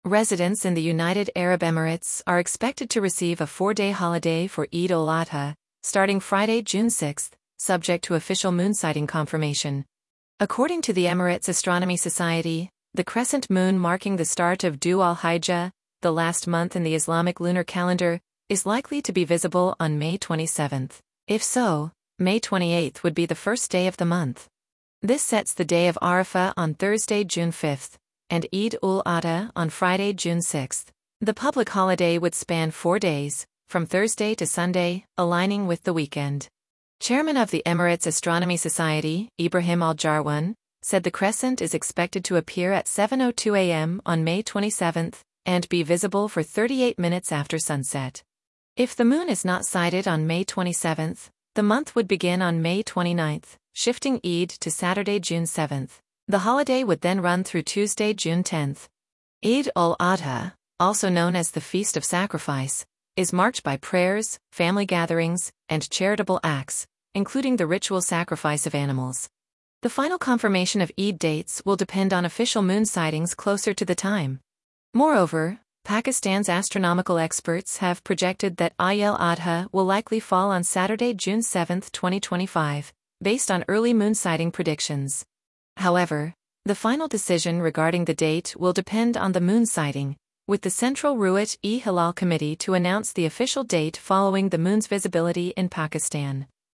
Residents in the United Arab Emirates are expected to receive a 4-day holiday for Eid al-Adha, starting Friday, June 6, subject to official moon sighting confirmation. According to the Emirates Astronomy Society, the crescent moon marking the start of Dhu al-Hijjah, the last month in the Islamic lunar calendar, is likely to be visible on May 27. If so, May 28 would be the first day of the month. This sets the day of Arafah on Thursday, June 5, and Eid ul-Adha on Friday, June 6. The public holiday would span 4 days, from Thursday to Sunday, aligning with the weekend. Chairman of the Emirates Astronomy Society, Ibrahim Al-Jarwan, said the crescent is expected to appear at 7:02 a.m. on May 27 and be visible for 38 minutes after sunset. If the moon is not sighted on May 27, the month would begin on May 29, shifting Eid to Saturday, June 7. The holiday would then run through Tuesday, June 10. Eid al-Adha, also known as the Feast of Sacrifice, is marked by prayers, family gatherings, and charitable acts, including the ritual sacrifice of animals. The final confirmation of Eid dates will depend on official moon sightings closer to the time. Moreover, Pakistan's astronomical experts have projected that Eid al-Adha will likely fall on Saturday, June 7, 2025, based on early moon sighting predictions. However, the final decision regarding the date will depend on the moon sighting, with the Central Ru'yat-e Hilal Committee to announce the official date following the moon's visibility in Pakistan.